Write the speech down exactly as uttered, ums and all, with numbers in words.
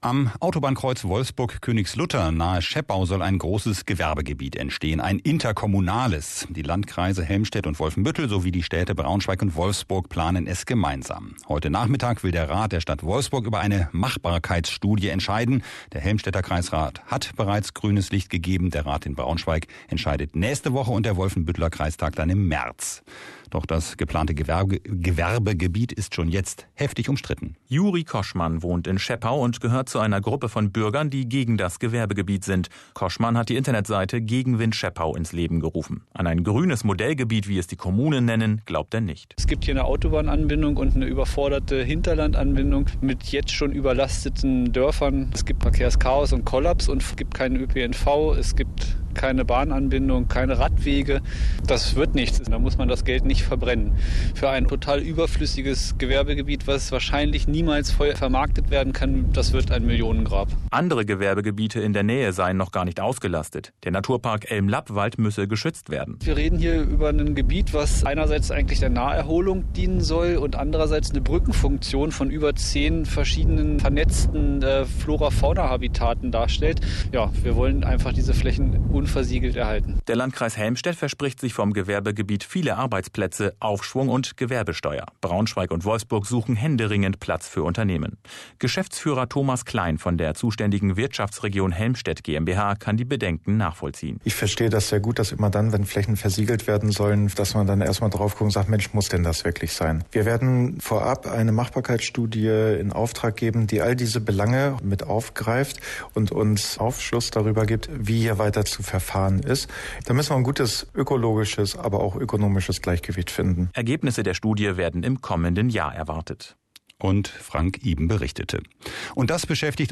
Am Autobahnkreuz Wolfsburg-Königslutter nahe Scheppau soll ein großes Gewerbegebiet entstehen, ein interkommunales. Die Landkreise Helmstedt und Wolfenbüttel sowie die Städte Braunschweig und Wolfsburg planen es gemeinsam. Heute Nachmittag will der Rat der Stadt Wolfsburg über eine Machbarkeitsstudie entscheiden. Der Helmstedter Kreisrat hat bereits grünes Licht gegeben. Der Rat in Braunschweig entscheidet nächste Woche und der Wolfenbütteler Kreistag dann im März. Doch das geplante Gewerbe, Gewerbegebiet ist schon jetzt heftig umstritten. Juri Koschmann wohnt in Scheppau und gehört zu einer Gruppe von Bürgern, die gegen das Gewerbegebiet sind. Koschmann hat die Internetseite Gegenwind Scheppau ins Leben gerufen. An ein grünes Modellgebiet, wie es die Kommunen nennen, glaubt er nicht. Es gibt hier eine Autobahnanbindung und eine überforderte Hinterlandanbindung mit jetzt schon überlasteten Dörfern. Es gibt Verkehrschaos und Kollaps und es gibt keinen Ö P N V, es gibt keine Bahnanbindung, keine Radwege. Das wird nichts. Da muss man das Geld nicht verbrennen. Für ein total überflüssiges Gewerbegebiet, was wahrscheinlich niemals voll vermarktet werden kann, das wird ein Millionengrab. Andere Gewerbegebiete in der Nähe seien noch gar nicht ausgelastet. Der Naturpark Elm-Lappwald müsse geschützt werden. Wir reden hier über ein Gebiet, was einerseits eigentlich der Naherholung dienen soll und andererseits eine Brückenfunktion von über zehn verschiedenen vernetzten äh, Flora-Fauna-Habitaten darstellt. Ja, wir wollen einfach diese Flächen unversiegelt erhalten. Der Landkreis Helmstedt verspricht sich vom Gewerbegebiet viele Arbeitsplätze, Aufschwung und Gewerbesteuer. Braunschweig und Wolfsburg suchen händeringend Platz für Unternehmen. Geschäftsführer Thomas Klein von der zuständigen Wirtschaftsregion Helmstedt GmbH kann die Bedenken nachvollziehen. Ich verstehe das sehr gut, dass immer dann, wenn Flächen versiegelt werden sollen, dass man dann erstmal drauf guckt und sagt, Mensch, muss denn das wirklich sein? Wir werden vorab eine Machbarkeitsstudie in Auftrag geben, die all diese Belange mit aufgreift und uns Aufschluss darüber gibt, wie hier weiter zu verfahren ist. Da müssen wir ein gutes ökologisches, aber auch ökonomisches Gleichgewicht finden. Ergebnisse der Studie werden im kommenden Jahr erwartet. Und Frank Iben berichtete. Und das beschäftigt